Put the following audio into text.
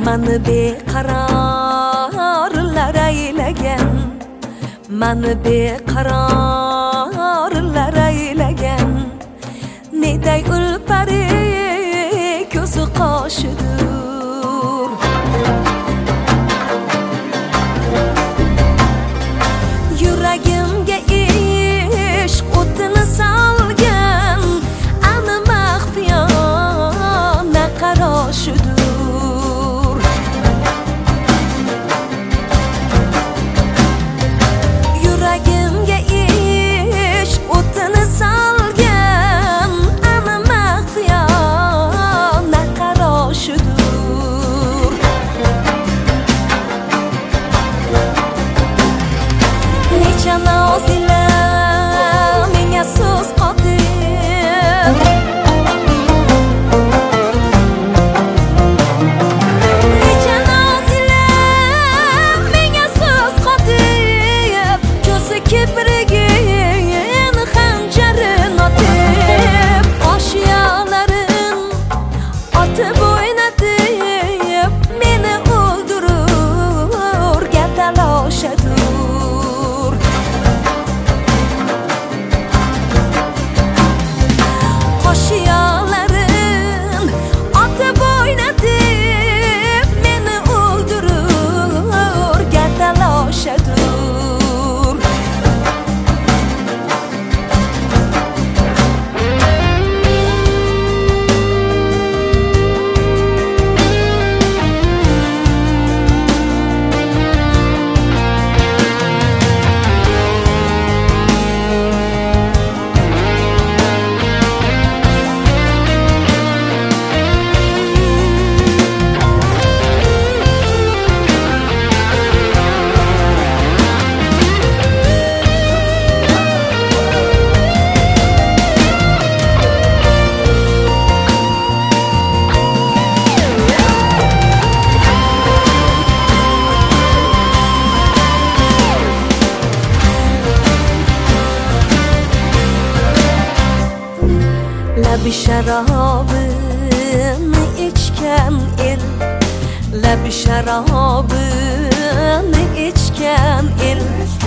Mani beqarorlar aylagan, mani beqarorlar aylagan, neday ulpari ko'zi qoshidur. Yuragimga ishq o'tini solgan, ana maxfiyona qaroshidur. Yuragimga ishq o'tini solgan, ana maxfiyona qaroshidur. Necha nozila menga so'z qotib, necha nozila menga so'z qotib, ko'zi kiprigin xanjarin otib, oshiyalarin otib o'ynatib, meni o'ldirurga taloshadur. Oshiyalarin otib o'ynatib, meni o'ldirurga taloshadur. Labi sharobini ichgan el, labi sharobini ichgan el,